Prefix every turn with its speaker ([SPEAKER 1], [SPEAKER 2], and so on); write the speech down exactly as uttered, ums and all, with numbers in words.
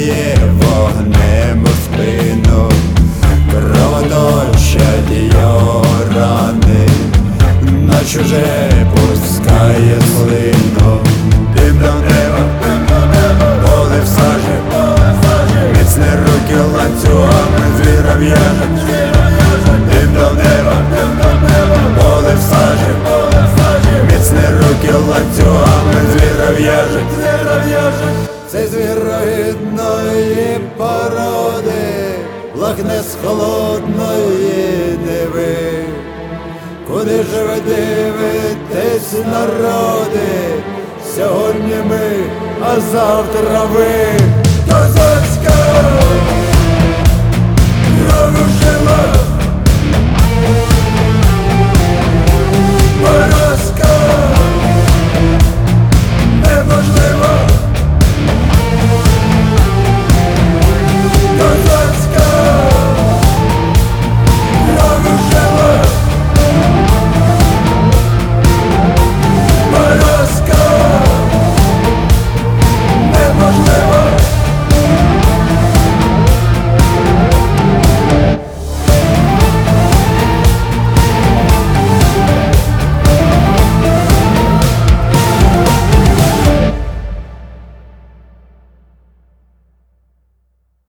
[SPEAKER 1] б'є вогнем у спину, кровоточать його рани, на чуже пускає слину. Дим до неба, поле в сажі, міцні руки ланцюгами звіра в'яжуть. Дим до неба, поле в сажі, міцні руки ланцюгами звіра в'яжуть. Це звіровидної породи, лахне з холодної диви. Куди ж ви дивитесь, народи? Сьогодні ми, а завтра ви.